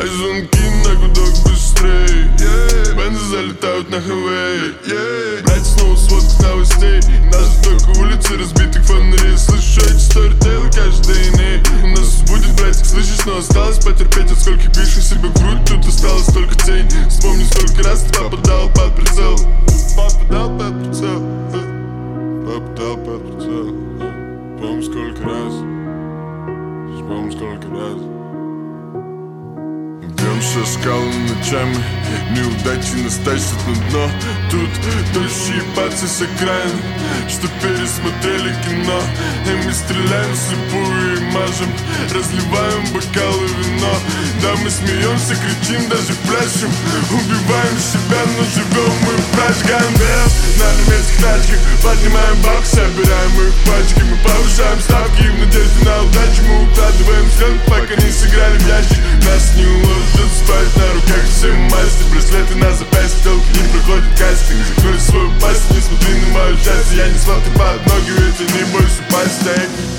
Мои звонки на гудок быстрей, бензы залетают на хайвей, братья снова сводка новостей. Нас только улицы разбитых фонарей. Слышу эти сторитейлы каждый день. У нас будет, братик, слышишь, но осталось потерпеть. От скольких пишешь себе в грудь, тут осталось только тень. Вспомни, сколько раз ты попадал под прицел. Попадал под прицел. Попадал под прицел. Помню, сколько раз. Помню, сколько раз. Идем скалами ночами, неудачи нас тащат на дно. Тут дождь и пацы с окраин, что пересмотрели кино. И мы стреляем вслепую и мажем, разливаем бокалы вино. Да, мы смеемся, кричим, даже пляшем. Убиваем себя, но живем мы, прожигаем бел на немецких тачках, поднимаем бабки, собираем их пачки. Мы повышаем ставки в надежде на удачу. Мы укладываем взгляд, пока не сыграли в ящик. Нас не уложат спать на руках все масти. Браслеты на запястье, телки не проходят кастинг. Закрой свою пасть, не смотри на мое счастье. Я не смотрю под ноги, ведь они больше пасть.